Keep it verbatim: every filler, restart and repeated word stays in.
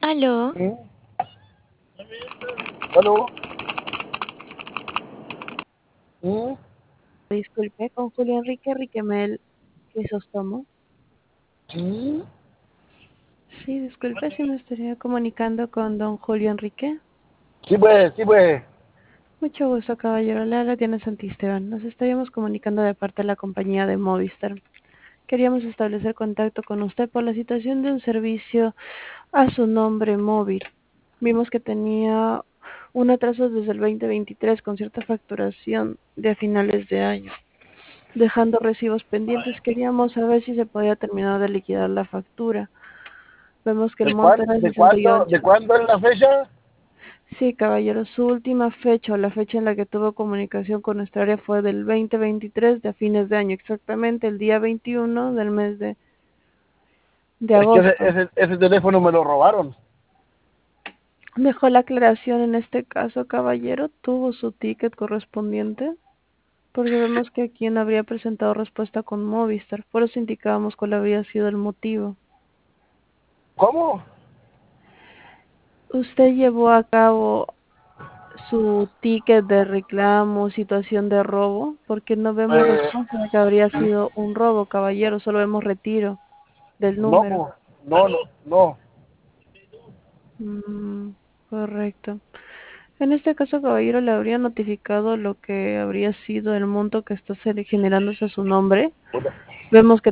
Aló, ¿Mm? ¿Aló? ¿Mm? disculpe, con Julio Enrique Riquemel Crisóstomo. ¿Sí? Sí, disculpe si me estaría comunicando con don Julio Enrique. Sí, pues, sí, pues. Mucho gusto, caballero. Le habla Diana Santisteban. Nos estaríamos comunicando de parte de la compañía de Movistar. Queríamos establecer contacto con usted por la situación de un servicio a su nombre móvil. Vimos que tenía un atraso desde el veinte veintitrés con cierta facturación de finales de año, dejando recibos pendientes. Queríamos saber si se podía terminar de liquidar la factura. Vemos que el ¿De, monto cuán, era de, sesenta y cuándo, ¿De ocho. cuándo es la fecha? Sí, caballero, su última fecha o la fecha en la que tuvo comunicación con nuestra área fue del veinte veintitrés de a fines de año, exactamente el día veintiuno del mes de, de Es que ese, agosto. ese, ese teléfono me lo robaron. Dejó la aclaración en este caso, caballero, tuvo su ticket correspondiente, porque vemos que aquí no habría presentado respuesta con Movistar, por eso indicábamos cuál habría sido el motivo. ¿Cómo? ¿Usted llevó a cabo su ticket de reclamo, situación de robo? Porque no vemos Eh, respuesta de que habría sido un robo, caballero, solo vemos retiro del no, número. po. no, no, no. Mm, correcto. En este caso, caballero, le habría notificado lo que habría sido el monto que está se- generándose a su nombre. Puta. Vemos que